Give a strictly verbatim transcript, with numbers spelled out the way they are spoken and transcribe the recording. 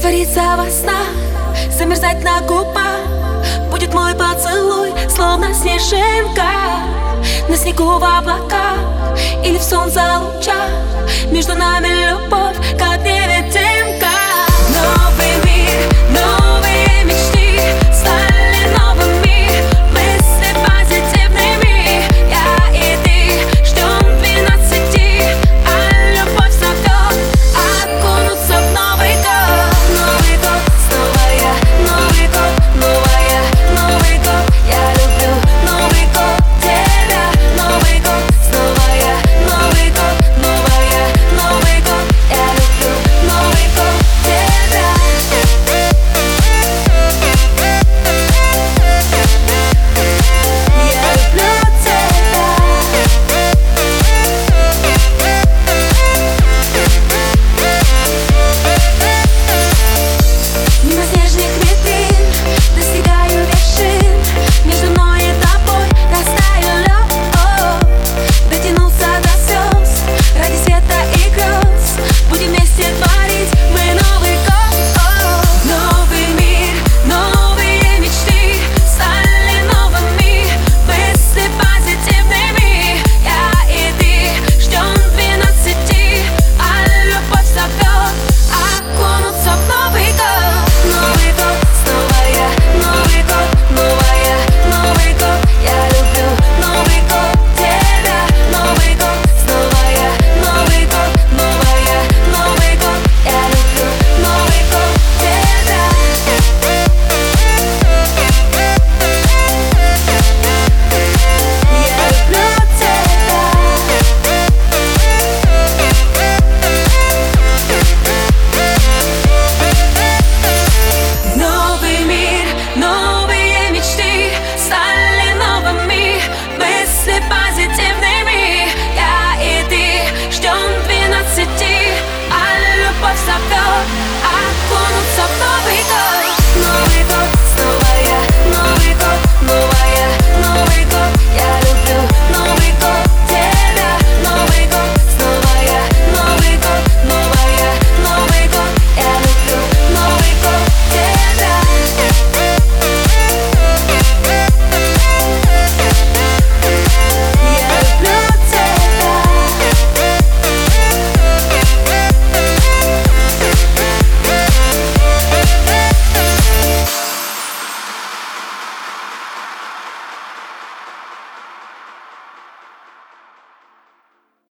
раствориться во снах, замерзать на губах. Будет мой поцелуй, словно снежинка на снегу в облаках или в солнце лучах. Между нами любовь, как невидимка. Новый мир, новые мечты стали новыми, мысли позитивными. Я и ты ждем двенадцати, а любовь зовет окунуться в Новый год. Новый год, снова я, Новый год, новая, Новый год. Я люблю Новый год, тебя. Новый год, снова я, Новый год, новая, Новый год. Я люблю Новый год, тебя. Я люблю тебя. Мимо снежных витрин достигаю вершин. Между мной и тобой растаял лед. Дотянулся до слез ради света и грез. Будем вместе творить мы Новый год. Новый мир, новые мечты стали новыми, мысли позитивными. Я и ты ждем двенадцати, а любовь зовет окунуться в Новый год. Новый год, снова я, Новый год, новая, Новый год. Я люблю Новый год, тебя. Новый год, снова я, Новый год, новая, Новый год. Я люблю Новый год, тебя. Я люблю тебя. Новый мир, новые мечты стали новыми, мысли позитивными. Я и ты ждем двенадцати, а любовь зовет окунуться в Новый год.